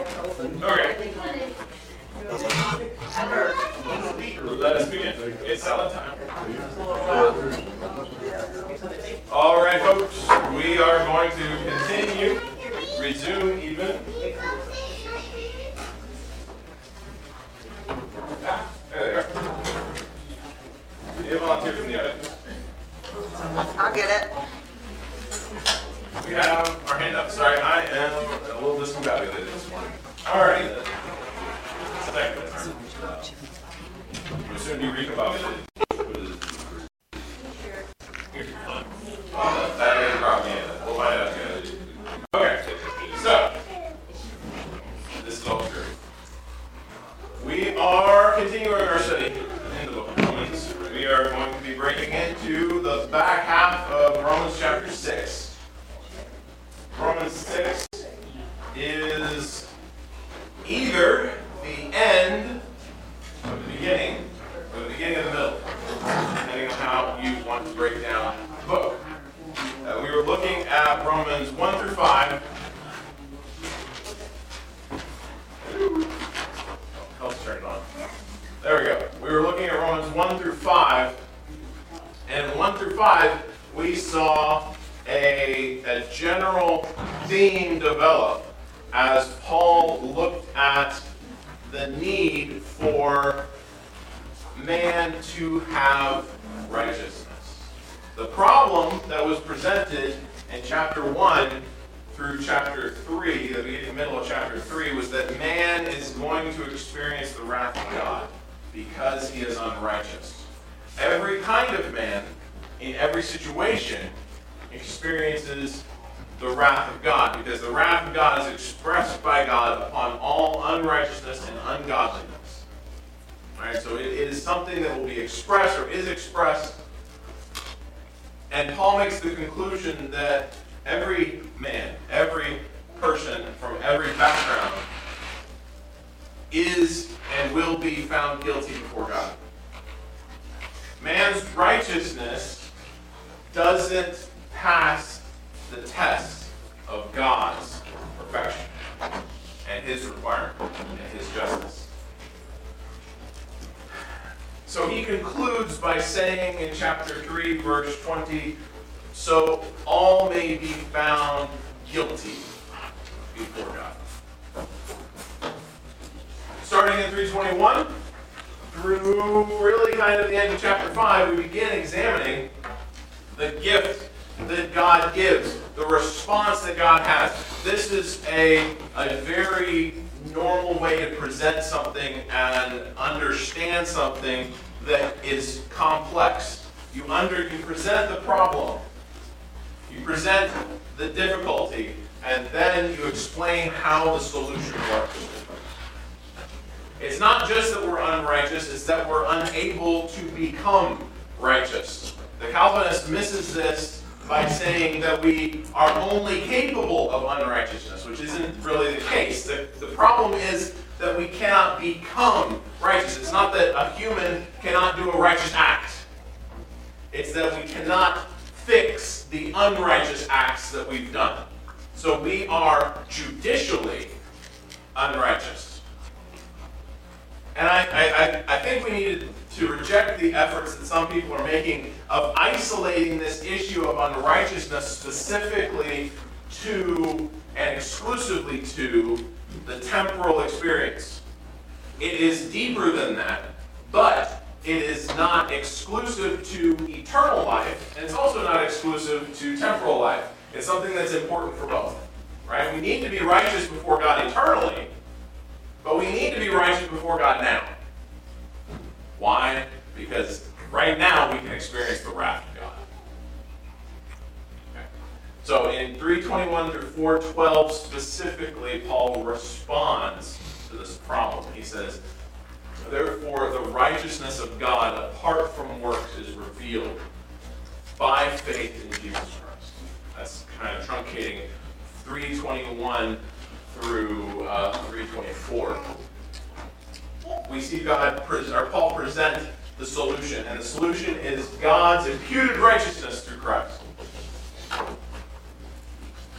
Okay. Let us begin. It's selling time. All right, folks. We are going to continue. Resume even. There they are. Need a volunteer from the audience. I'll get it. We have our hand up. Sorry, I am a little discombobulated this morning. All right. Second. We'll soon be recombobulated. That is probably it. We'll find out together. Okay. So, this is all true. We are continuing our study in the book of Romans. We are going to be breaking into the back half of Romans chapter 6. Romans 6 is either the end of the beginning or the beginning of the middle, depending on how you want to break down the book. We were looking at Romans 1 through 5. Helps turn it on. There we go. We were looking at Romans 1 through 5. And in 1 through 5, we saw a general theme develop as Paul looked at the need for man to have righteousness. The problem that was presented in chapter 1 through chapter 3, the middle of chapter 3, was that man is going to experience the wrath of God because he is unrighteous. Every kind of man, in every situation, experiences the wrath of God, because the wrath of God is expressed by God upon all unrighteousness and ungodliness. All right, so it is something that will be expressed or is expressed, and Paul makes the conclusion that every man, every person from every background is and will be found guilty before God. Man's righteousness doesn't pass the test of God's perfection and his requirement and his justice. So he concludes by saying in chapter 3, verse 20, so all may be found guilty before God. Starting in 3:21 through really kind of the end of chapter 5, we begin examining the gift that God gives, the response that God has. This is a very normal way to present something and understand something that is complex. You present the problem, you present the difficulty, and then you explain how the solution works. It's not just that we're unrighteous, it's that we're unable to become righteous. The Calvinist misses this by saying that we are only capable of unrighteousness, which isn't really the case. The problem is that we cannot become righteous. It's not that a human cannot do a righteous act. It's that we cannot fix the unrighteous acts that we've done. So we are judicially unrighteous. And I think we need to reject the efforts that some people are making of isolating this issue of unrighteousness specifically to and exclusively to the temporal experience. It is deeper than that, but it is not exclusive to eternal life, and it's also not exclusive to temporal life. It's something that's important for both, right? We need to be righteous before God eternally, but we need to be righteous before God now. Why? Because right now we can experience the wrath of God. Okay. So in 3:21 through 4:12 specifically, Paul responds to this problem. He says, therefore the righteousness of God apart from works is revealed by faith in Jesus Christ. That's kind of truncating 3:21 through 3:24. We see Paul present the solution, and the solution is God's imputed righteousness through Christ. In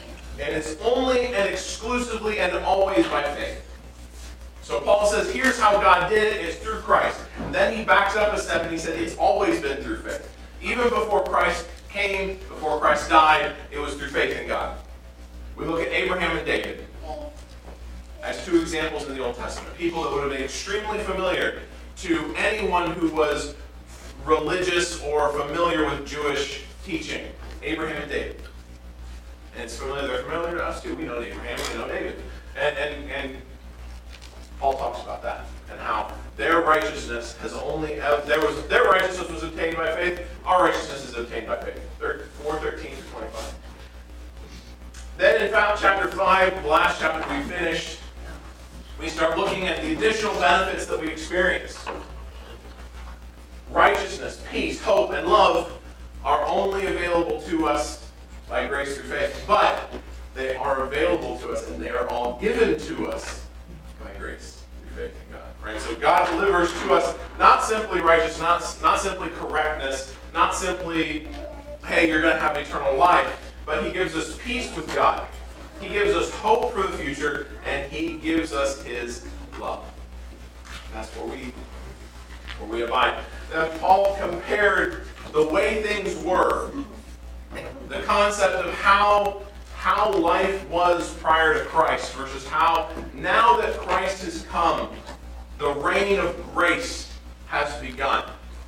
And it's only and exclusively and always by faith. So Paul says, here's how God did it. It's through Christ. And then he backs up a step and he said, it's always been through faith. Even before Christ came, before Christ died, it was through faith in God. We look at Abraham and David as two examples in the Old Testament. People that would have been extremely familiar to anyone who was religious or familiar with Jewish teaching. Abraham and David. And it's familiar, they're familiar to us too. We know Abraham, we know David. And Paul talks about that and how their righteousness has only, their righteousness was obtained by faith. Our righteousness is obtained by faith. 4:13-25. Then in chapter 5, the last chapter we finished, we start looking at the additional benefits that we experience. Righteousness, peace, hope, and love are only available to us by grace through faith. But they are available to us and they are all given to us by grace through faith in God. Right? So God delivers to us not simply righteousness, not simply correctness, not simply, hey, you're going to have eternal life, but he gives us peace with God. He gives us hope for the future, and he gives us his love. That's where we abide. Now, Paul compared the way things were, the concept of how life was prior to Christ versus how, now that Christ has come, the reign of grace has begun.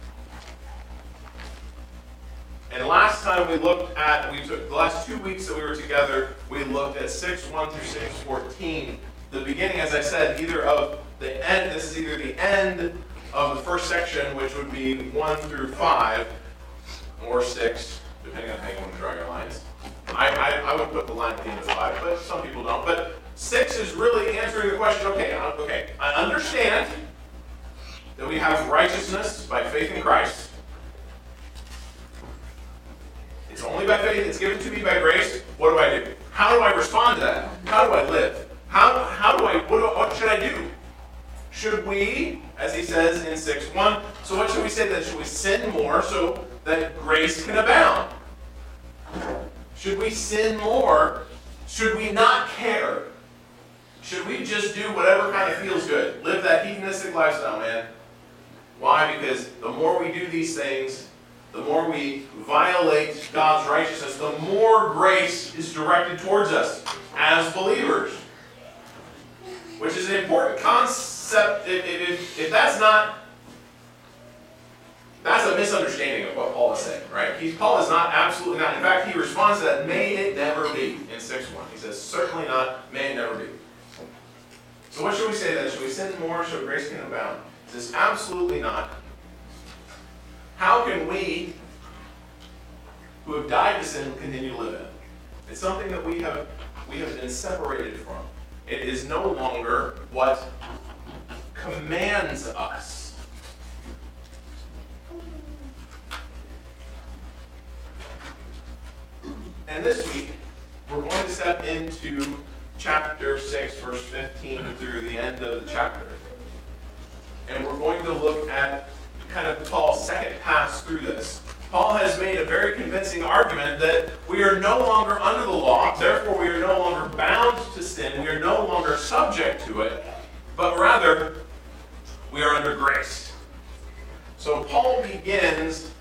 And last time we looked at, the last 2 weeks that we were together, we looked at 6:1 through 6:14. The beginning, as I said, either of the end, this is either the end of the first section, which would be 1 through 5, or 6, depending on how you want to draw your lines. I would put the line at the end of 5, but some people don't. But 6 is really answering the question, okay, I understand that we have righteousness by faith in Christ. It's only by faith. It's given to me by grace. What do? How do I respond to that? How do I live? What should I do? Should we, as he says in 6:1, so what should we say then? Should we sin more so that grace can abound? Should we sin more? Should we not care? Should we just do whatever kind of feels good? Live that hedonistic lifestyle, man. Why? Because the more we do these things, the more we violate God's righteousness, the more grace is directed towards us as believers. Which is an important concept. If that's not, that's a misunderstanding of what Paul is saying, right? Paul is not, absolutely not. In fact, he responds to that, may it never be, in 6:1. He says, certainly not, may it never be. So what should we say then? Should we sin more so grace can abound? He says, absolutely not. How can we, who have died to sin, continue to live in it? It's something that we have been separated from. It is no longer what commands us. And this week, we're going to step into chapter 6, verse 15 through the end of the chapter. And we're going to look at kind of Paul's second pass through this. Paul has made a very convincing argument that we are no longer under the law, therefore we are no longer bound to sin, we are no longer subject to it, but rather we are under grace. So Paul begins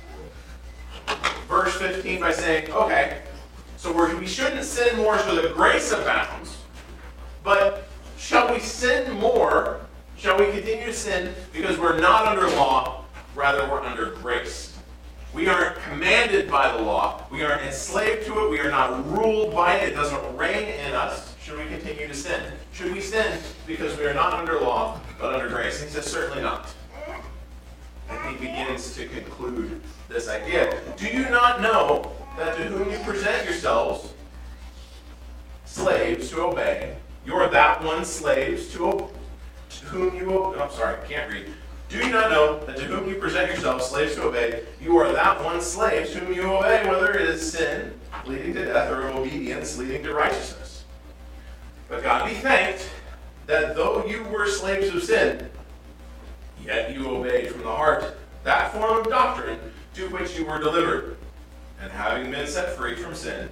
verse 15 by saying, okay, so we shouldn't sin more so that grace abounds, but shall we sin more? Shall we continue to sin because we're not under law, rather we're under grace? We aren't commanded by the law. We aren't enslaved to it. We are not ruled by it. It doesn't reign in us. Should we continue to sin? Should we sin because we are not under law, but under grace? And he says, certainly not. And he begins to conclude this idea. Do you not know that to whom you present yourselves slaves to obey, you are that one slaves to whom you obey? I'm sorry, I can't read. Do you not know that to whom you present yourselves slaves to obey, you are that one slave to whom you obey, whether it is sin leading to death or obedience leading to righteousness? But God be thanked that though you were slaves of sin, yet you obeyed from the heart that form of doctrine to which you were delivered. And having been set free from sin,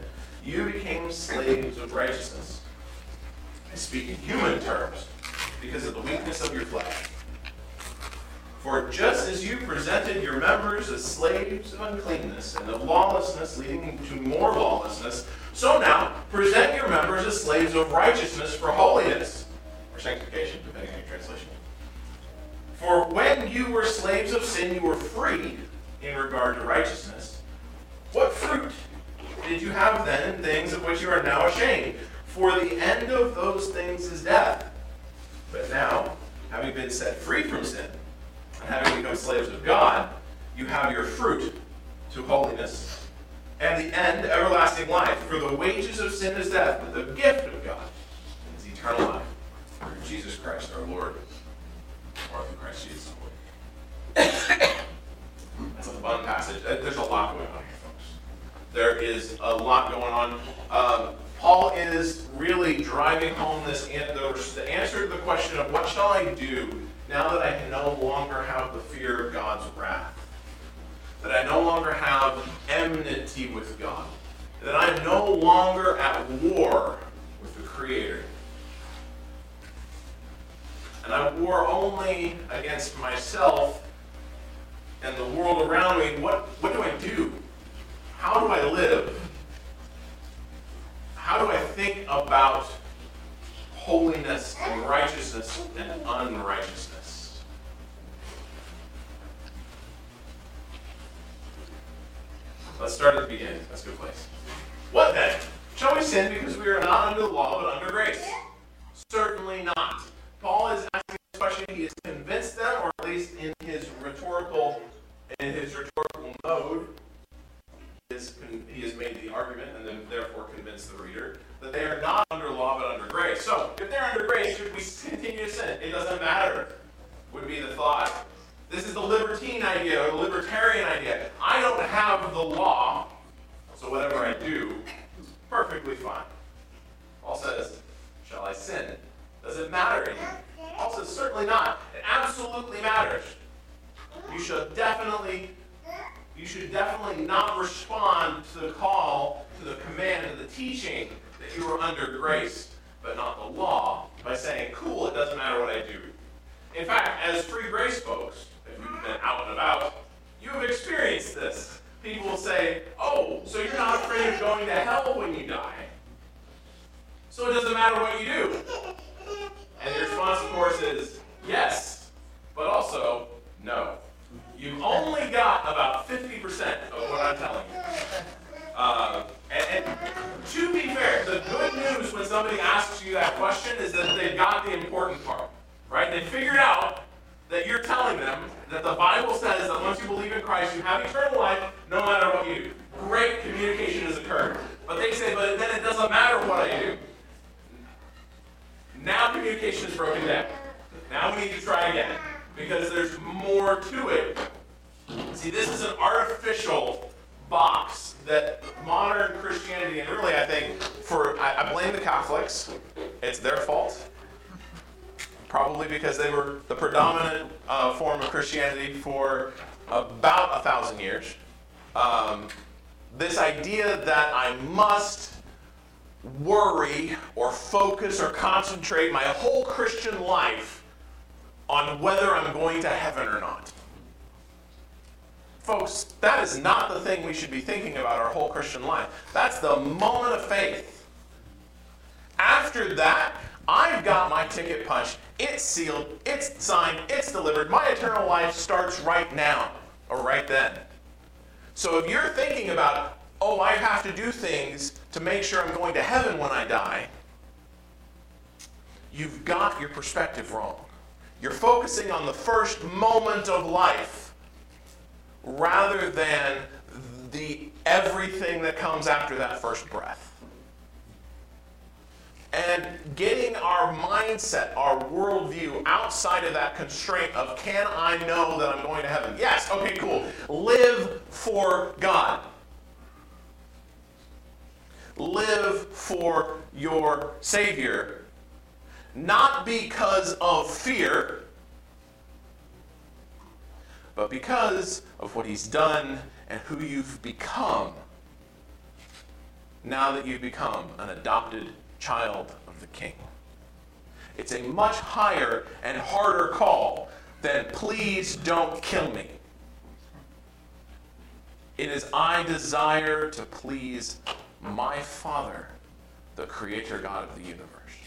you became slaves of righteousness. I speak in human terms because of the weakness of your flesh. For just as you presented your members as slaves of uncleanness and of lawlessness leading to more lawlessness, so now present your members as slaves of righteousness for holiness, or sanctification, depending on your translation. For when you were slaves of sin, you were free in regard to righteousness. What fruit did you have then in things of which you are now ashamed? For the end of those things is death. But now, having been set free from sin, and having become slaves of God, you have your fruit to holiness, and the end, everlasting life. For the wages of sin is death, but the gift of God is eternal life through Jesus Christ our Lord, or through Christ Jesus our Lord. That's a fun passage. There's a lot going on here, folks. There is a lot going on. Paul is really driving home the answer to the question of what shall I do now that I can no longer have the fear of God's wrath, that I no longer have enmity with God, that I'm no longer at war with the Creator. And I war only against myself and the world around me. What do I do? How do I live? How do I think about holiness and righteousness and unrighteousness? Let's start at the beginning. That's a good place. What then? Shall we sin because we are not under the law but under grace? Certainly not. Paul is asking this question. He is convinced them, or at least in his rhetorical mode, he has made the argument and then therefore convinced the reader that they are not under law but under grace. So, if they're under grace, should we continue to sin? It doesn't matter, would be the thought. This is the libertine idea, or the libertarian idea. I don't have the law, so whatever I do is perfectly fine. Paul says, shall I sin? Does it matter to you? Paul says, certainly not. It absolutely matters. You should definitely not respond to the call, to the command, to the teaching that you are under grace, but not the law, by saying, cool, it doesn't matter what I do. In fact, as free grace folks, if you've been out and about, you have experienced this. People will say, oh, so you're not afraid of going to hell when you die. So it doesn't matter what you do. And the response, of course, is yes, but also no. You've only got about 50% of what I'm telling you. And to be fair, the good news when somebody asks you that question is that they've got the important part, right? They figured out that you're telling them that the Bible says that once you believe in Christ, you have eternal life no matter what you do. Great communication has occurred. But they say, but then it doesn't matter what I do. Now communication is broken down. Now we need to try again, because there's more to it. See, this is an artificial box that modern Christianity, and really I think, I blame the Catholics. It's their fault. Probably because they were the predominant form of Christianity for about 1,000 years. This idea that I must worry or focus or concentrate my whole Christian life on whether I'm going to heaven or not. Folks, that is not the thing we should be thinking about our whole Christian life. That's the moment of faith. After that, I've got my ticket punched. It's sealed. It's signed. It's delivered. My eternal life starts right now or right then. So if you're thinking about, oh, I have to do things to make sure I'm going to heaven when I die, you've got your perspective wrong. You're focusing on the first moment of life rather than the everything that comes after that first breath. And getting our mindset, our worldview outside of that constraint of, can I know that I'm going to heaven? Yes, okay, cool. Live for God. Live for your Savior, not because of fear, but because of what He's done and who you've become. now that you've become an adopted child of the King. It's a much higher and harder call than please don't kill me. It is I desire to please my Father, the Creator God of the universe.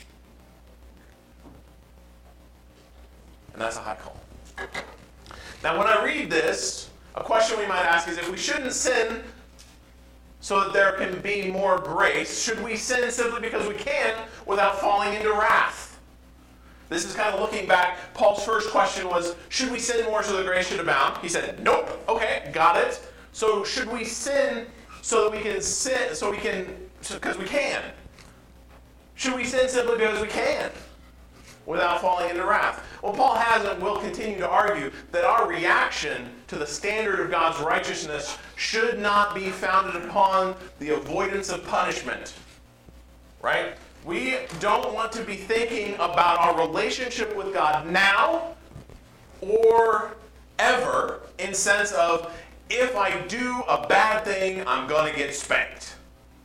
And that's a high call. Now when I read this, a question we might ask is if we shouldn't sin so that there can be more grace, should we sin simply because we can without falling into wrath? This is kind of looking back. Paul's first question was, should we sin more so that grace should abound? He said, nope. Okay, got it. So should we sin so that we can sin, because we can? Should we sin simply because we can without falling into wrath? Well, Paul has and will continue to argue that our reaction to the standard of God's righteousness should not be founded upon the avoidance of punishment. Right? We don't want to be thinking about our relationship with God now or ever in sense of, if I do a bad thing, I'm going to get spanked.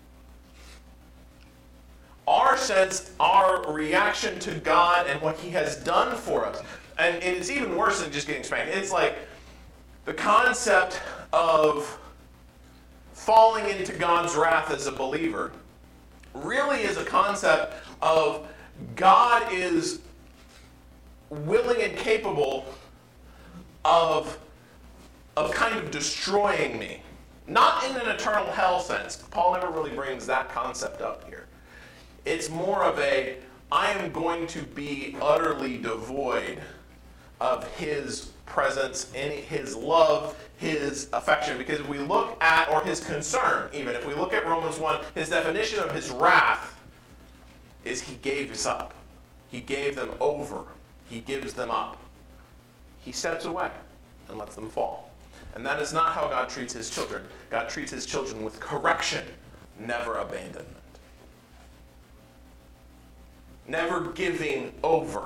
Our reaction to God and what He has done for us, and it's even worse than just getting spanked. It's like the concept of falling into God's wrath as a believer really is a concept of God is willing and capable of kind of destroying me. Not in an eternal hell sense. Paul never really brings that concept up here. It's more of I am going to be utterly devoid of His presence, His love, His affection. Because if we look at, or His concern, even if we look at Romans 1, His definition of His wrath is He gave us up. He gave them over. He gives them up. He steps away and lets them fall. And that is not how God treats His children. God treats His children with correction, never abandonment. Never giving over.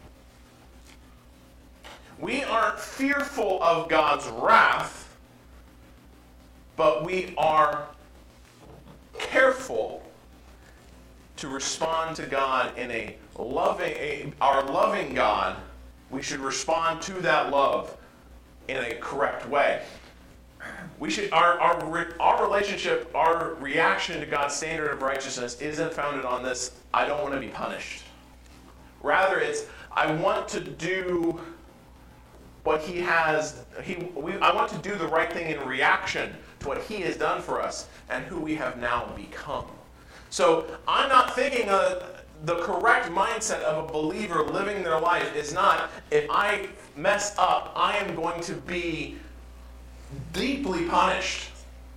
We aren't fearful of God's wrath, but we are careful to respond to God in our loving God. We should respond to that love in a correct way. We should our relationship, our reaction to God's standard of righteousness isn't founded on this, I don't want to be punished. Rather, it's, I want to do what He has, I want to do the right thing in reaction to what He has done for us and who we have now become. So I'm not thinking the correct mindset of a believer living their life is not, if I mess up, I am going to be deeply punished.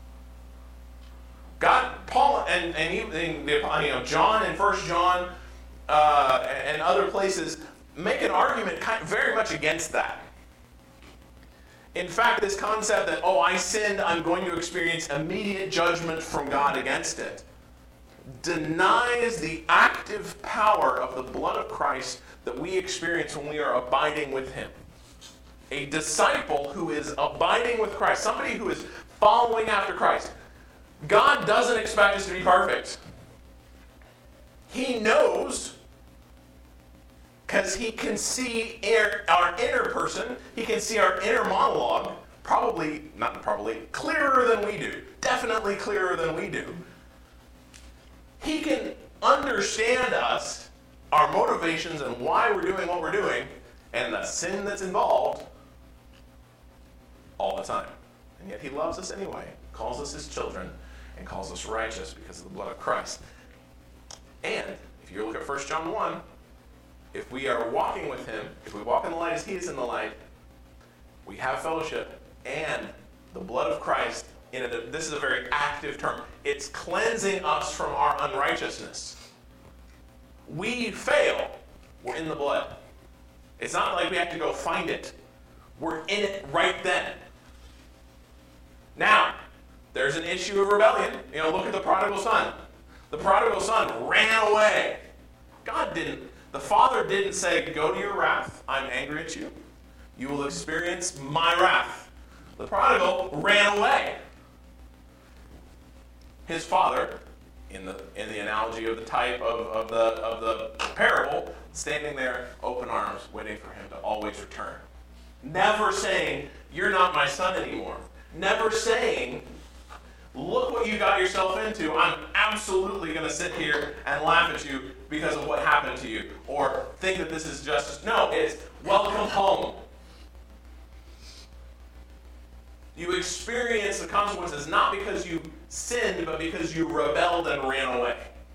God, Paul, and even John in 1 John and other places make an argument very much against that. In fact, this concept that, I sinned, I'm going to experience immediate judgment from God against it, denies the active power of the blood of Christ that we experience when we are abiding with Him. A disciple who is abiding with Christ, somebody who is following after Christ. God doesn't expect us to be perfect. He knows, because He can see our inner person, He can see our inner monologue, clearer than we do. Definitely clearer than we do. He can understand us, our motivations, and why we're doing what we're doing, and the sin that's involved all the time. And yet He loves us anyway, calls us His children, and calls us righteous because of the blood of Christ. And if you look at 1 John 1, if we are walking with Him, if we walk in the light as He is in the light, we have fellowship, and the blood of Christ, this is a very active term, it's cleansing us from our unrighteousness. We fail, we're in the blood. It's not like we have to go find it. We're in it right then. Now, there's an issue of rebellion. Look at the prodigal son. The prodigal son ran away. The Father didn't say, go to your wrath, I'm angry at you. You will experience my wrath. The prodigal ran away. His father in the analogy of the type of the parable, standing there, open arms, waiting for him to always return. Never saying, "You're not my son anymore." Never saying, "Look what you got yourself into. I'm absolutely going to sit here and laugh at you because of what happened to you," or think that this is justice. No, it's welcome home. You experience the consequences not because you sinned, but because you rebelled and ran away.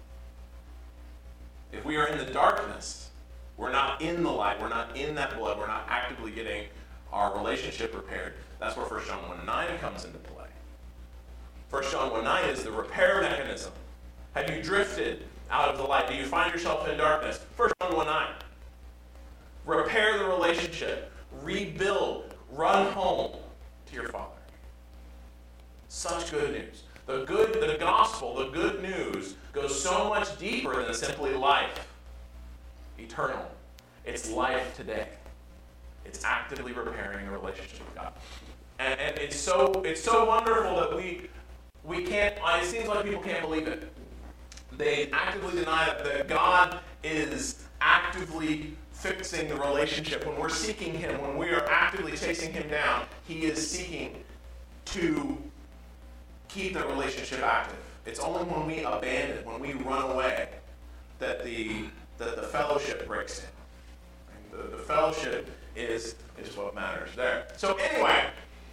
If we are in the darkness, we're not in the light, we're not in that blood, we're not actively getting our relationship repaired. That's where 1 John 1:9 comes into play. 1 John 1:9 is the repair mechanism. Have you drifted out of the light? Do you find yourself in darkness? 1 John 1:9. Repair the relationship. Rebuild. Run home to your Father. Such good news. The gospel, the good news, goes so much deeper than simply life. Eternal. It's life today. It's actively repairing a relationship with God. And it's so wonderful that we can't, it seems like people can't believe it. They actively deny that God is actively fixing the relationship. When we're seeking him, when we are actively chasing him down, he is seeking to keep the relationship active. It's only when we abandon, when we run away, that the fellowship breaks in. The fellowship is what matters there. So anyway,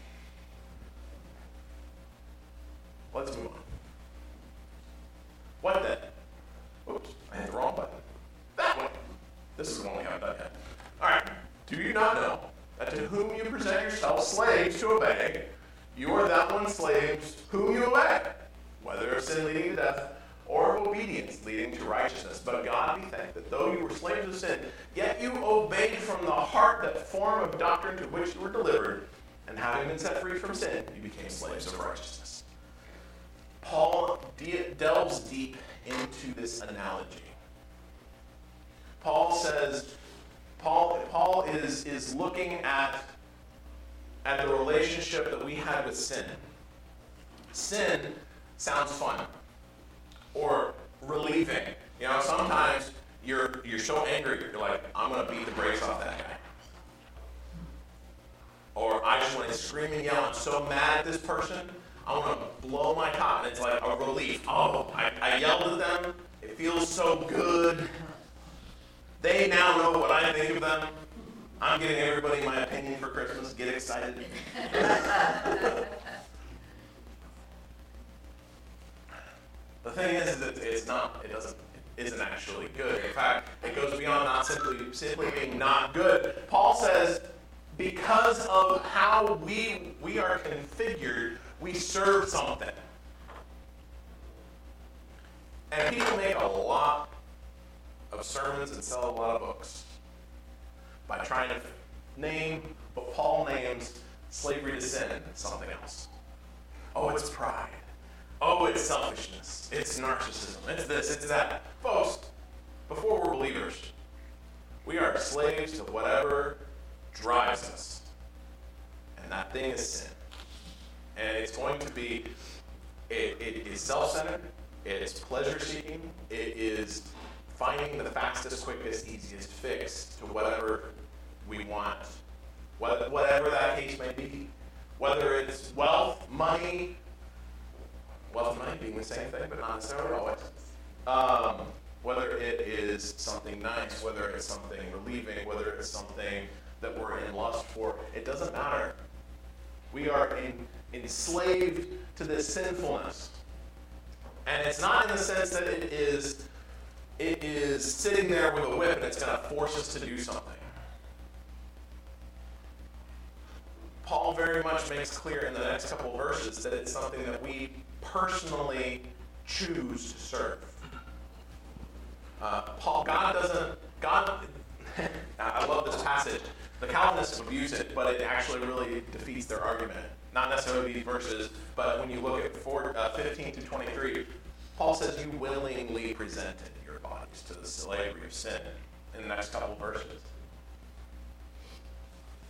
let's move on. What then? Oops, I hit the wrong button. That one. This is the one we haven't done yet. All right. Do you not know that to whom you present yourselves slaves to obey, you are that one slaves whom you obey, whether of sin leading to death or of obedience leading to righteousness. But God be thanked that though you were slaves of sin, yet you obeyed from the heart that form of doctrine to which you were delivered, and having been set free from sin, you became slaves of righteousness. Paul delves deep into this analogy. Paul says, Paul is looking at the relationship that we had with sin. Sin sounds fun or relieving. You know, sometimes you're so angry, you're like, I'm going to beat the brakes off that guy. Or I just want to scream and yell, I'm so mad at this person, I want to blow my top. And it's like a relief. Oh, I yelled at them. It feels so good. They now know what I think of them. I'm giving everybody my opinion for Christmas. Get excited. The thing is that it isn't actually good. In fact, it goes beyond not simply being not good. Paul says, because of how we are configured, we serve something. And people make a lot of sermons and sell a lot of books by trying to name what Paul names slavery to sin something else. Oh, it's pride. Oh, it's selfishness. It's narcissism. It's this, it's that. Folks, before we're believers, we are slaves to whatever drives us. And that thing is sin. And it's going to be, it is self-centered, it's pleasure-seeking, it is finding the fastest, quickest, easiest fix to whatever we want, whatever that case may be. Whether it's wealth, money being the same thing, but not necessarily always. Whether it is something nice, whether it's something relieving, whether it's something that we're in lust for, it doesn't matter. We are enslaved to this sinfulness. And it's not in the sense that it is sitting there with a whip and it's going to force us to do something. Paul very much makes clear in the next couple of verses that it's something that we personally choose to serve. I love this passage. The Calvinists abuse it, but it actually really defeats their argument. Not necessarily these verses, but when you look at 15 to 23, Paul says you willingly presented your bodies to the slavery of sin in the next couple of verses.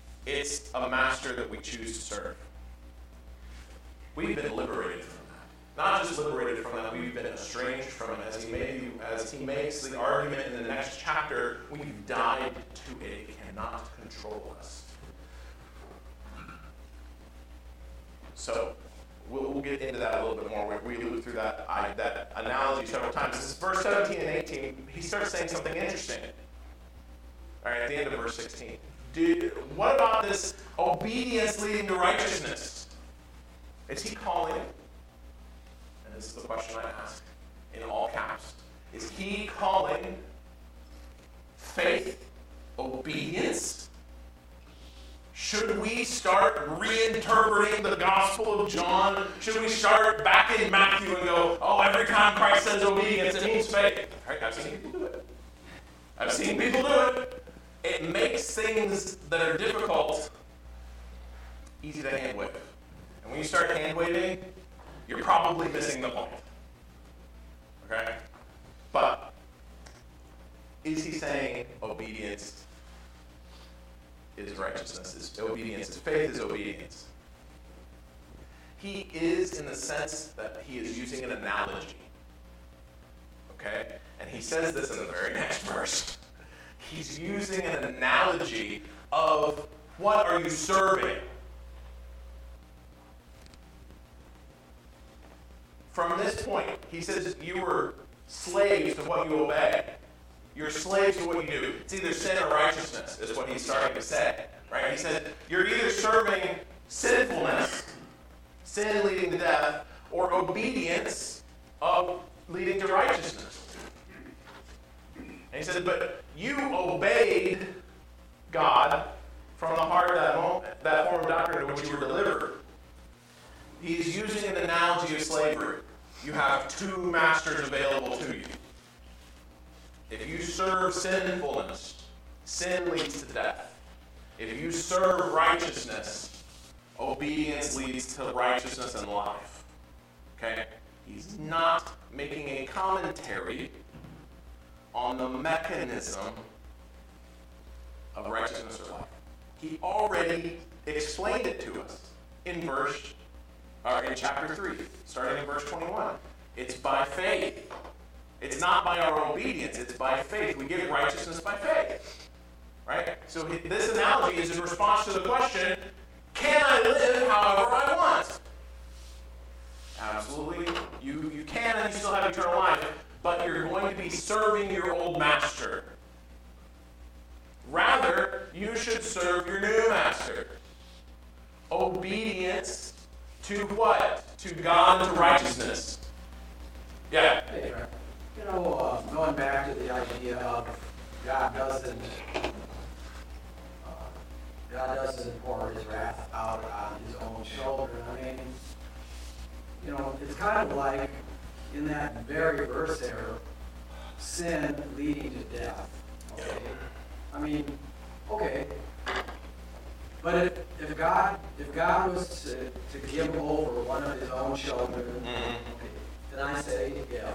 It's a master that we choose to serve. We've been liberated from that. not just liberated from them, we've been estranged from it. As he makes the argument in the next chapter, we've died to it. It cannot control us. So, we'll get into that a little bit more. We loop through that analogy several times. This is verse 17 and 18. He starts saying something interesting. All right, at the end of verse 16. What about this obedience leading to righteousness? Is he calling, and this is the question I ask in all caps, is he calling faith obedience? Should we start reinterpreting the Gospel of John? Should we start back in Matthew and go, oh, every time Christ says obedience, it means faith? Right, I've seen people do it. I've seen people do it. It makes things that are difficult easy to hand wave. And when you start hand waving, you're probably missing the point. Okay? But is he saying obedience is righteousness? Is obedience is faith? Is obedience? He is, in the sense that he is using an analogy. Okay? And he says this in the very next verse. He's using an analogy of what are you serving? From this point, he says you were slaves to what you obey. You're slaves to what you do. It's either sin or righteousness, is what he's starting to say. Right? He said you're either serving sinfulness, sin leading to death, or obedience of leading to righteousness. And he said, but you obeyed God from the heart of that form of doctrine to which you were delivered. He's using an analogy of slavery. You have two masters available to you. If you serve sinfulness, sin leads to death. If you serve righteousness, obedience leads to righteousness and life. Okay? He's not making a commentary on the mechanism of righteousness or life. He already explained it to us in chapter 3, starting in verse 21. It's by faith. It's not by our obedience, it's by faith. We get righteousness by faith. Right? So this analogy is in response to the question, can I live however I want? Absolutely. You can, and you still have eternal life, but you're going to be serving your old master. Rather, you should serve your new master. Obedience to what? To God and to righteousness. Yeah. Hey, going back to the idea of God doesn't pour his wrath out on his own children. I mean, it's kind of like in that very verse there, sin leading to death. Okay? I mean, okay. But if God was to give over one of his own children, okay, then I say, yeah,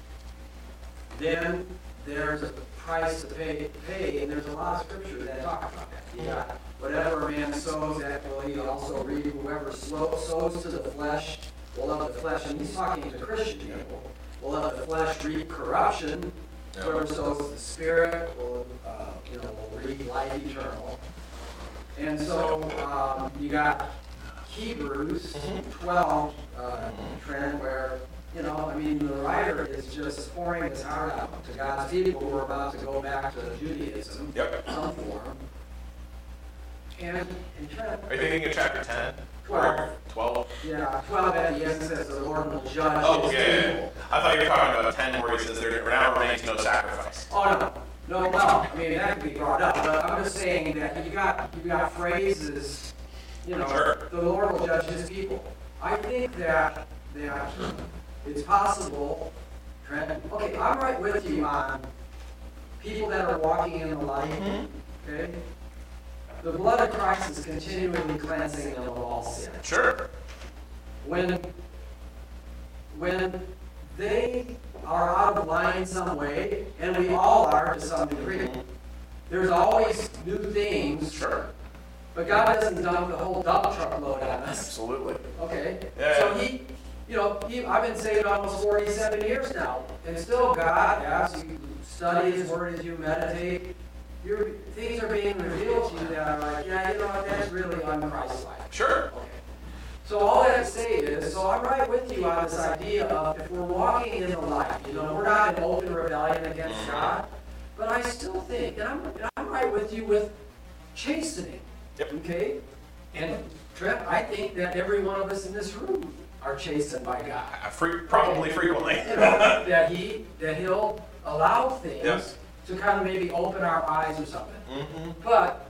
then there's a price to pay, and there's a lot of scripture that talk about that. You got whatever a man sows, that will he also reap. Whoever sows to the flesh will of the flesh, and he's talking to Christian people, will of the flesh reap corruption. Whoever sows the Spirit will reap life eternal. And so you got Hebrews 12, Trent, where the writer is just pouring his heart out to God's people who are about to go back to Judaism, some form. And Trent, are you thinking of chapter 10? 12. 12? Yeah, 12 at the end says the Lord will judge his people. I thought you were talking about 10 where he says there now remains no sacrifice. Oh, no, well, that can be brought up, but I'm just saying that you got phrases, Sure. The Lord will judge his people. I think that it's possible, Trent, okay, I'm right with you on people that are walking in the light, okay? The blood of Christ is continually cleansing them of all sin. Sure. When they are out of line some way, and we all are to some degree, there's always new things. Sure. But God doesn't dump the whole dump truck load on us. Absolutely. Okay? Yeah. So I've been saved almost 47 years now, and still God, as you study His Word, as you meditate, things are being revealed to you that are like, yeah, you know what, that's really un-Christ-like. Sure. Okay. So all that to say is, so I'm right with you on this idea of if we're walking in the light, we're not in open rebellion against God, but I still think, and I'm right with you with chastening. Yep. Okay? And Trent, I think that every one of us in this room are chastened by God. Probably frequently. That He'll allow things Yes. to kind of maybe open our eyes or something. Mm-hmm. But,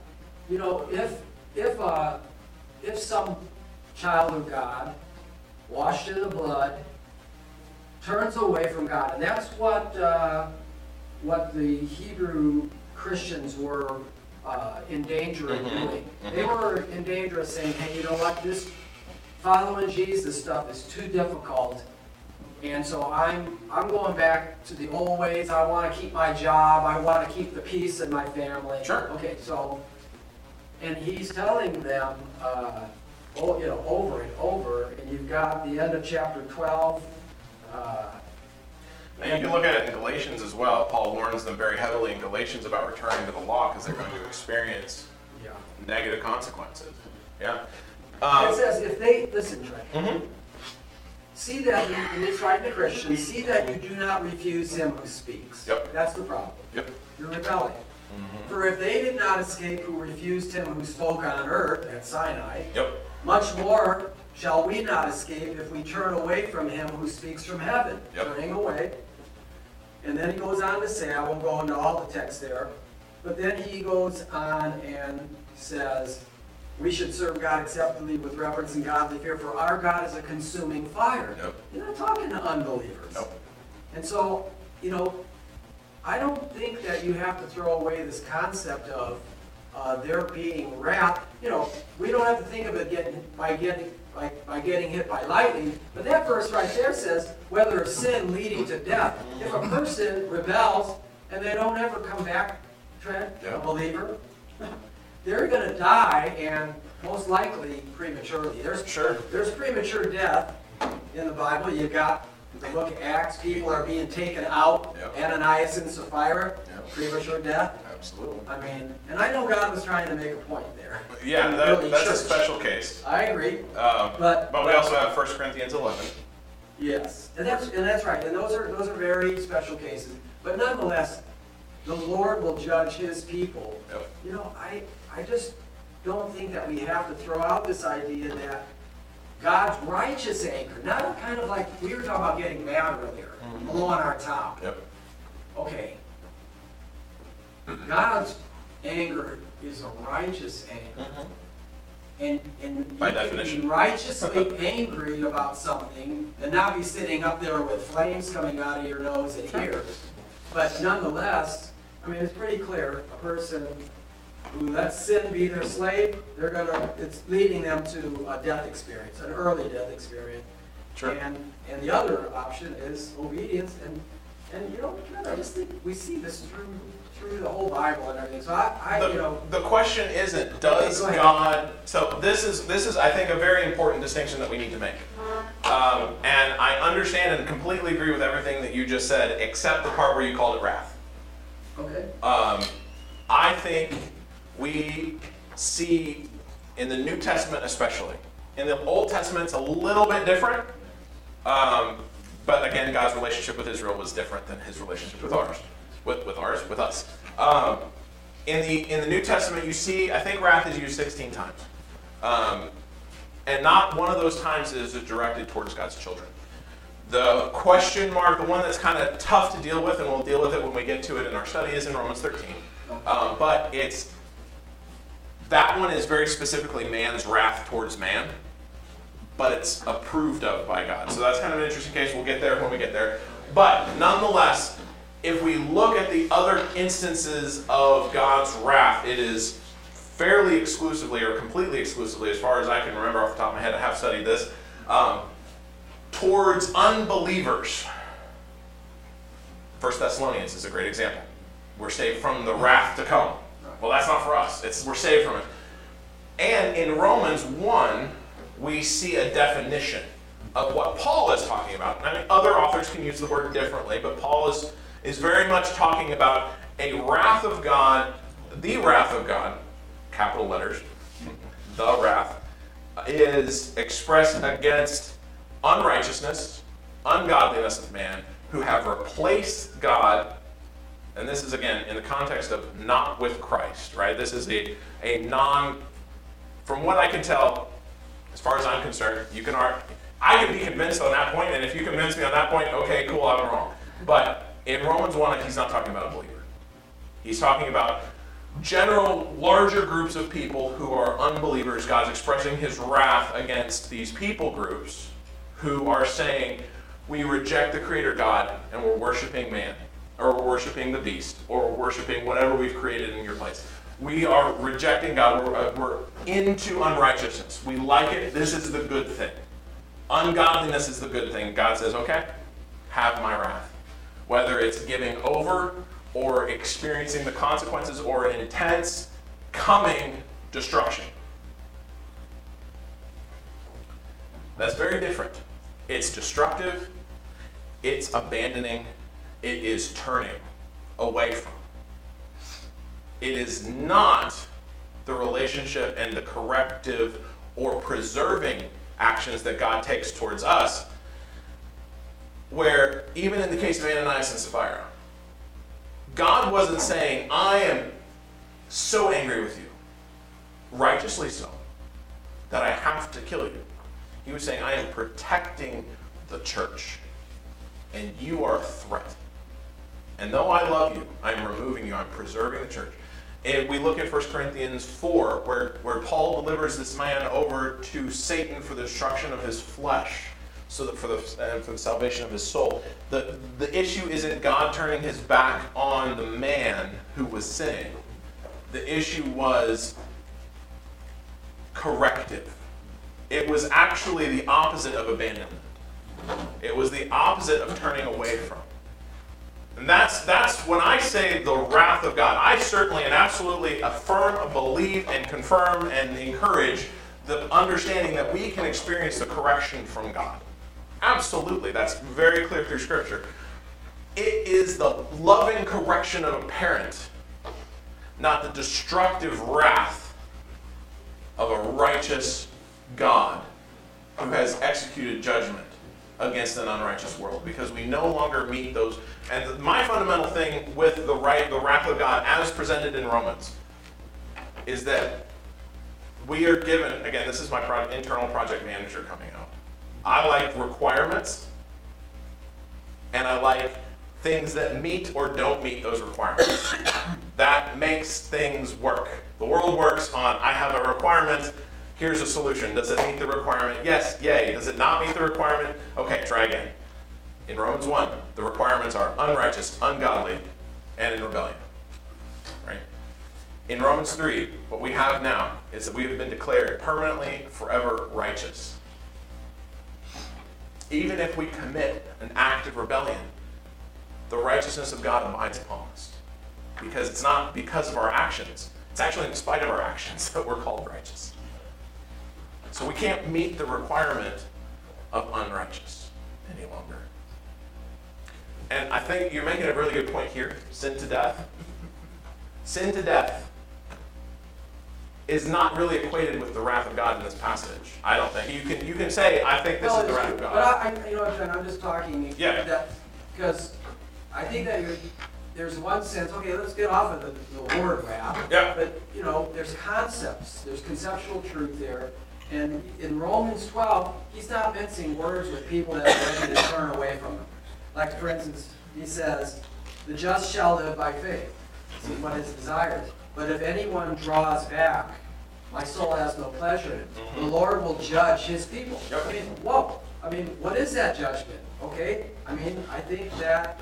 if some child of God, washed in the blood, turns away from God, and that's what the Hebrew Christians were in danger of doing. They were in danger of saying, hey, you know what, this following Jesus stuff is too difficult, and so I'm going back to the old ways. I want to keep my job. I want to keep the peace in my family. Sure. Okay, so, and he's telling them, over and over, and you've got the end of chapter 12. And you can look at it in Galatians as well. Paul warns them very heavily in Galatians about returning to the law because they're going to experience negative consequences. Yeah. It says, if they, listen, Trey, see that, and it's writing to Christians, see that you do not refuse him who speaks. Yep. That's the problem. Yep. You're rebelling. For if they did not escape who refused him who spoke on earth at Sinai, Yep. much more shall we not escape if we turn away from him who speaks from heaven. Yep. Turning away. And then he goes on to say, I won't go into all the text there, but then he goes on and says, we should serve God acceptably with reverence and godly fear, for our God is a consuming fire. Yep. You're not talking to unbelievers. Nope. And so, I don't think that you have to throw away this concept of there being wrath. We don't have to think of it by getting hit by lightning. But that verse right there says, whether of sin leading to death. If a person rebels and they don't ever come back, Trent, a believer, they're going to die, and most likely prematurely. There's premature death in the Bible. You've got the book of Acts. People are being taken out. Yep. Ananias and Sapphira, Yep. Premature death. Absolutely. And I know God was trying to make a point there. Yeah, Early that's a church. special case. I agree. But we also have 1 Corinthians 11. Yes, and that's right. And those are very special cases. But nonetheless, the Lord will judge His people. Yep. I just don't think that we have to throw out this idea that God's righteous anger, not kind of like we were talking about getting mad earlier, blowing our top. Yep. Okay. God's anger is a righteous anger. And By you can definition. be righteously angry about something and not be sitting up there with flames coming out of your nose and ears. But nonetheless, it's pretty clear, a person who lets sin be their slave, it's leading them to a death experience, an early death experience. Sure. And the other option is obedience, and I just think we see this through the whole Bible and everything. So The question isn't, does Okay, go ahead. God, so this is I think a very important distinction that we need to make. And I understand and completely agree with everything that you just said, except the part where you called it wrath. Okay. I think we see in the New Testament especially, in the Old Testament it's a little bit different, but again, God's relationship with Israel was different than His relationship with ours. With us. In the New Testament, you see, I think wrath is used 16 times. And not one of those times is directed towards God's children. The question mark, the one that's kind of tough to deal with, and we'll deal with it when we get to it in our study, is in Romans 13. But that one is very specifically man's wrath towards man, but it's approved of by God. So that's kind of an interesting case. We'll get there when we get there. But nonetheless, if we look at the other instances of God's wrath, it is fairly exclusively or completely exclusively, as far as I can remember off the top of my head, I have studied this, towards unbelievers. 1 Thessalonians is a great example. We're saved from the wrath to come. Well, that's not for us. We're saved from it. And in Romans 1, we see a definition of what Paul is talking about. I mean, other authors can use the word differently, but Paul is very much talking about a wrath of God, the wrath of God, capital letters, the wrath, is expressed against unrighteousness, ungodliness of man, who have replaced God. And this is, again, in the context of not with Christ, right? This is a from what I can tell, as far as I'm concerned, I can be convinced on that point, and if you convince me on that point, okay, cool, I'm wrong. But in Romans 1, he's not talking about a believer. He's talking about general, larger groups of people who are unbelievers. God's expressing his wrath against these people groups who are saying, we reject the Creator God, and we're worshiping man, or we're worshiping the beast, or we're worshiping whatever we've created in your place. We are rejecting God. We're into unrighteousness. We like it. This is the good thing. Ungodliness is the good thing. God says, okay, have my wrath. Whether it's giving over or experiencing the consequences or an intense coming destruction. That's very different. It's destructive. It's abandoning. It is turning away from. It is not the relationship and the corrective or preserving actions that God takes towards us, where even in the case of Ananias and Sapphira, God wasn't saying, I am so angry with you, righteously so, that I have to kill you. He was saying, I am protecting the church, and you are a threat. And though I love you, I'm removing you, I'm preserving the church. And we look at 1 Corinthians 4, where Paul delivers this man over to Satan for the destruction of his flesh, so that for the salvation of his soul. The issue isn't God turning his back on the man who was sinning. The issue was corrective. It was actually the opposite of abandonment. It was the opposite of turning away from. And that's when I say the wrath of God. I certainly and absolutely affirm, believe, and confirm and encourage the understanding that we can experience the correction from God. Absolutely. That's very clear through Scripture. It is the loving correction of a parent, not the destructive wrath of a righteous God who has executed judgment against an unrighteous world, because we no longer meet those. And my fundamental thing with the wrath of God as presented in Romans is that we are given, again, this is my internal project manager coming out. I like requirements, and I like things that meet or don't meet those requirements. That makes things work. The world works on, I have a requirement, here's a solution. Does it meet the requirement? Yes, yay. Does it not meet the requirement? Okay, try again. In Romans 1, the requirements are unrighteous, ungodly, and in rebellion. Right? In Romans 3, what we have now is that we have been declared permanently, forever righteous. Even if we commit an act of rebellion, the righteousness of God abides upon us. Because it's not because of our actions. It's actually in spite of our actions that we're called righteous. So we can't meet the requirement of unrighteous any longer. And I think you're making a really good point here. Sin to death. Sin to death is not really equated with the wrath of God in this passage. I don't think. You can say, I think this is the wrath of God. But I'm just talking. Yeah. Because I think that there's one sense, okay, let's get off of the word wrath. Yeah. But, there's concepts. There's conceptual truth there. And in Romans 12, he's not mincing words with people that are ready to turn away from him. Like, for instance, he says, the just shall live by faith. This is what his desire is. But if anyone draws back, my soul has no pleasure in it. The Lord will judge his people. Yep. What is that judgment? Okay? I think that,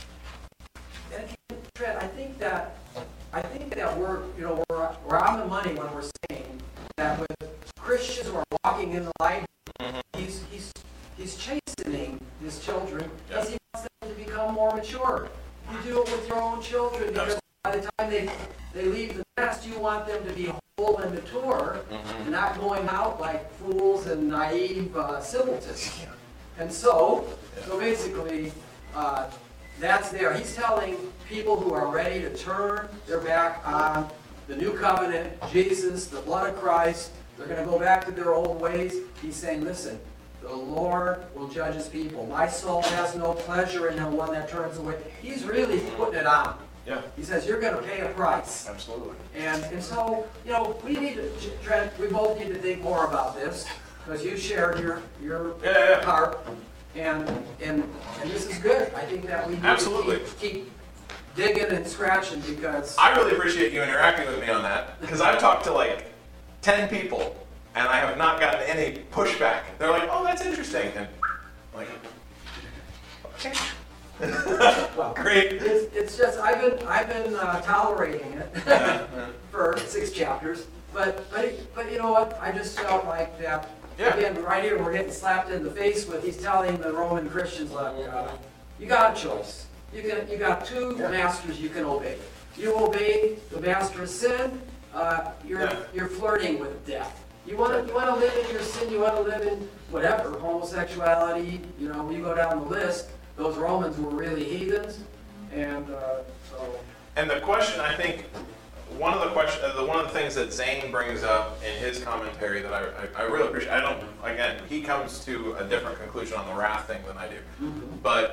I think that we're on the money when we're saying that with Christians who are walking in the light, he's chastening his children because he wants them to become more mature. You do it with your own children because by the time they leave the nest, you want want them to be whole and mature, and not going out like fools and naive simpletons. And so basically, that's there. He's telling people who are ready to turn their back on the new covenant, Jesus, the blood of Christ, they're going to go back to their old ways. He's saying, listen, the Lord will judge his people. My soul has no pleasure in the one that turns away. He's really putting it on. Yeah. He says, you're going to pay a price. Absolutely. And so, we need to, Trent, we both need to think more about this, because you shared your part, and this is good. I think that we need Absolutely. to keep digging and scratching, because I really appreciate you interacting with me on that, because I've talked to like 10 people, and I have not gotten any pushback. They're like, oh, that's interesting. And I'm like, okay. well, Great. It's just I've been tolerating it for 6 chapters, but you know what? I just felt like that. Yeah. Again, right here we're getting slapped in the face with. He's telling the Roman Christians, look, you got a choice. You got 2 masters you can obey. You obey the master of sin. You're flirting with death. You want to live in your sin. You want to live in whatever, homosexuality. You go down the list. Those Romans were really heathens, and so. And the question, I think, one of the things that Zane brings up in his commentary that I really appreciate. He comes to a different conclusion on the wrath thing than I do. Mm-hmm. But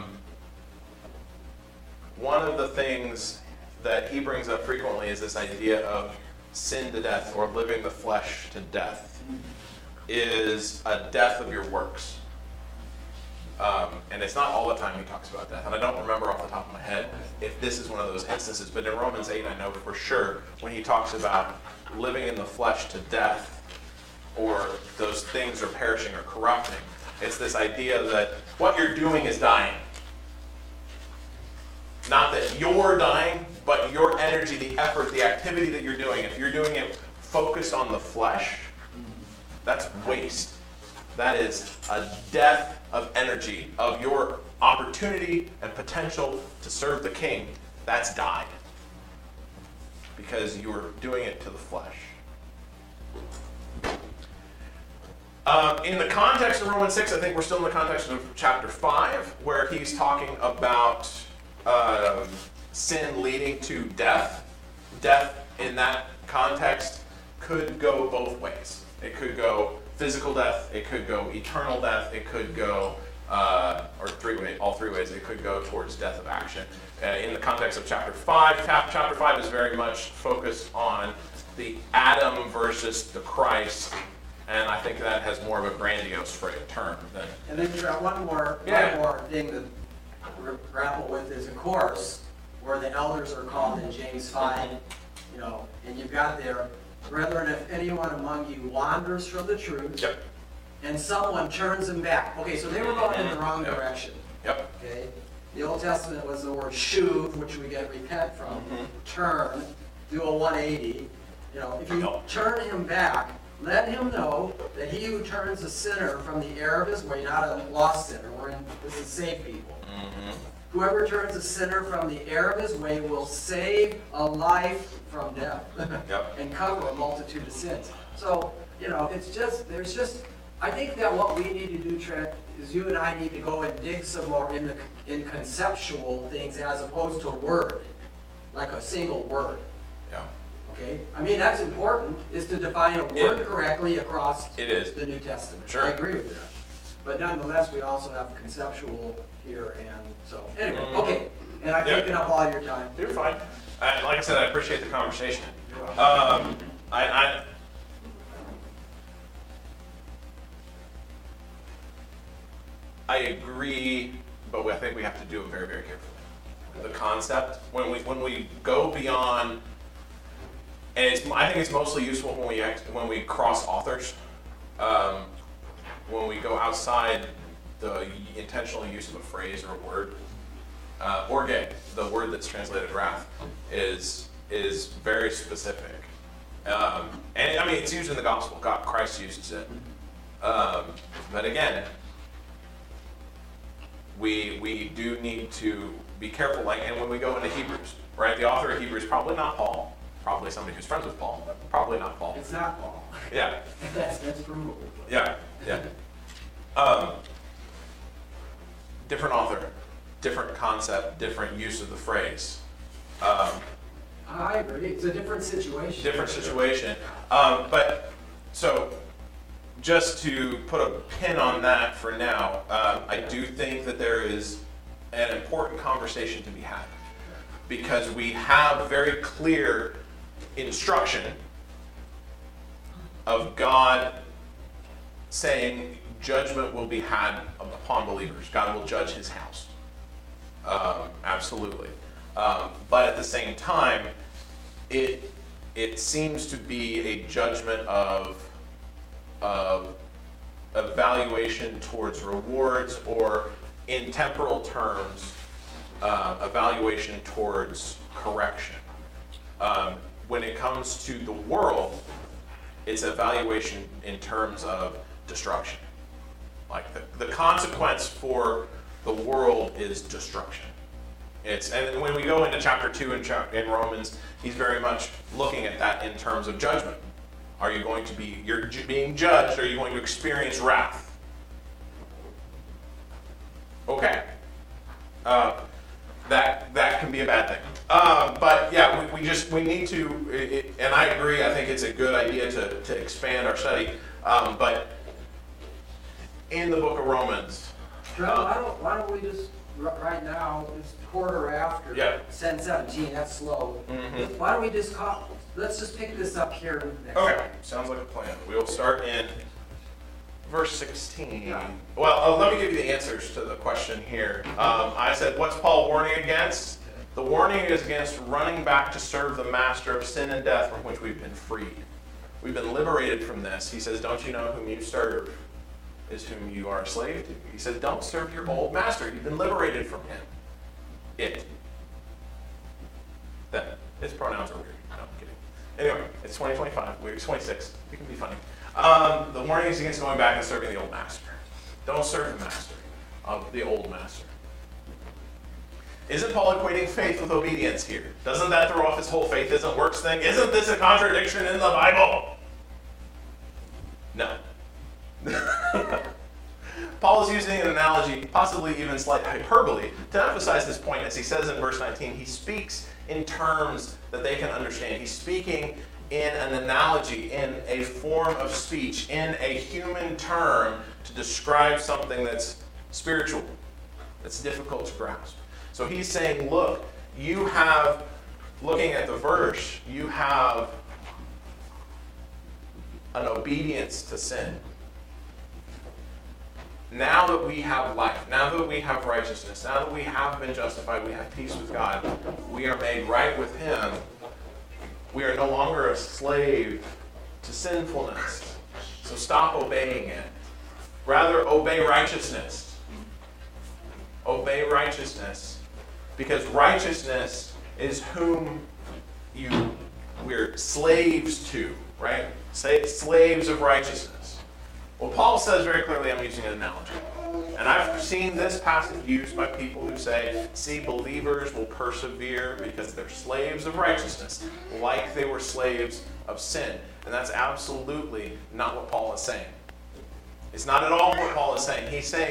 one of the things that he brings up frequently is this idea of sin to death, or living the flesh to death, is a death of your works. And it's not all the time he talks about death, and I don't remember off the top of my head if this is one of those instances, but in Romans 8 I know for sure when he talks about living in the flesh to death, or those things are perishing or corrupting, it's this idea that what you're doing is dying. Not that you're dying, but your energy, the effort, the activity that you're doing, if you're doing it focused on the flesh, that's waste. That is a death of energy, of your opportunity and potential to serve the King. That's died. Because you were doing it to the flesh. In the context of Romans 6, I think we're still in the context of chapter 5, where he's talking about sin leading to death. Death in that context could go both ways. It could go physical death, it could go eternal death, it could go, all three ways, it could go towards death of action. In the context of chapter 5, chapter 5 is very much focused on the Adam versus the Christ, and I think that has more of a grandiose term than... And then you got one more thing to grapple with is, of course, where the elders are called in James 5, and you've got there, brethren, if anyone among you wanders from the truth, Yep. and someone turns him back. Okay, so they were going in the wrong direction. Yep. Okay, the Old Testament was the word shuv, which we get repent from. Turn, do a 180. If you turn him back, let him know that he who turns a sinner from the error of his way, not a lost sinner. This is saved people. Whoever turns a sinner from the error of his way will save a life from death and cover a multitude of sins. So, I think that what we need to do, Trent, is you and I need to go and dig some more in conceptual things as opposed to a word, like a single word. Yeah. Okay? I mean, that's important, is to define a word correctly across the New Testament. Sure. I agree with that. But nonetheless, we also have conceptual here, and so, anyway, okay. And I've taken up all your time. You're fine. Like I said, I appreciate the conversation. I agree, but I think we have to do it very, very carefully. The concept, when we go beyond, and I think it's mostly useful when we cross authors, when we go outside the intentional use of a phrase or a word. Orge, the word that's translated wrath, is very specific. And I mean, it's used in the gospel. Christ uses it. But again, we do need to be careful. And when we go into Hebrews, right? The author of Hebrews, probably not Paul, Probably somebody who's friends with Paul. Probably not Paul. It's not Paul. Yeah. That's provable. Yeah. Different author, different concept, different use of the phrase. I agree. It's a different situation. Different situation. But so just to put a pin on that for now, I do think that there is an important conversation to be had, because we have very clear instruction of God saying judgment will be had upon believers. God will judge his house. Absolutely. But at the same time, it seems to be a judgment of evaluation towards rewards, or in temporal terms, evaluation towards correction. When it comes to the world, it's evaluation in terms of destruction. Like the consequence for the world is destruction. And when we go into chapter 2 in Romans, he's very much looking at that in terms of judgment. Are you going to be, you're being judged, or are you going to experience wrath? Okay. That can be a bad thing. But yeah, we need to, and I agree, I think it's a good idea to expand our study. But in the book of Romans. Trevor, why don't we just, right now, it's quarter after, Yeah. 10:17, that's slow. Mm-hmm. Why don't we just let's just pick this up here next Okay, time. sounds like a plan. We'll start in verse 16. Yeah. Well, let me give you the answers to the question here. I said, what's Paul warning against? The warning is against running back to serve the master of sin and death, from which we've been freed. We've been liberated from this. He says, don't you know whom you serve is whom you are a slave to? He says, don't serve your old master. You've been liberated from him. Then. His pronouns are weird. No, I'm kidding. Anyway, it's 2025. We're 26. We can be funny. The warning is against going back and serving the old master. Don't serve the master of the old master. Isn't Paul equating faith with obedience here? Doesn't that throw off his whole faith isn't works thing? Isn't this a contradiction in the Bible? No. Paul is using an analogy, possibly even slight hyperbole, to emphasize this point. As he says in verse 19, he speaks in terms that they can understand. He's speaking in an analogy, in a form of speech, in a human term, to describe something that's spiritual, that's difficult to grasp. So he's saying, look, you have, looking at the verse, you have an obedience to sin. Now that we have life, now that we have righteousness, now that we have been justified, we have peace with God, we are made right with him, we are no longer a slave to sinfulness. So stop obeying it. Rather, obey righteousness. Obey righteousness. Because righteousness is whom we're slaves to, right? Say slaves of righteousness. Well, Paul says very clearly, I'm using an analogy. And I've seen this passage used by people who say, see, believers will persevere because they're slaves of righteousness, like they were slaves of sin. And that's absolutely not what Paul is saying. It's not at all what Paul is saying. He's saying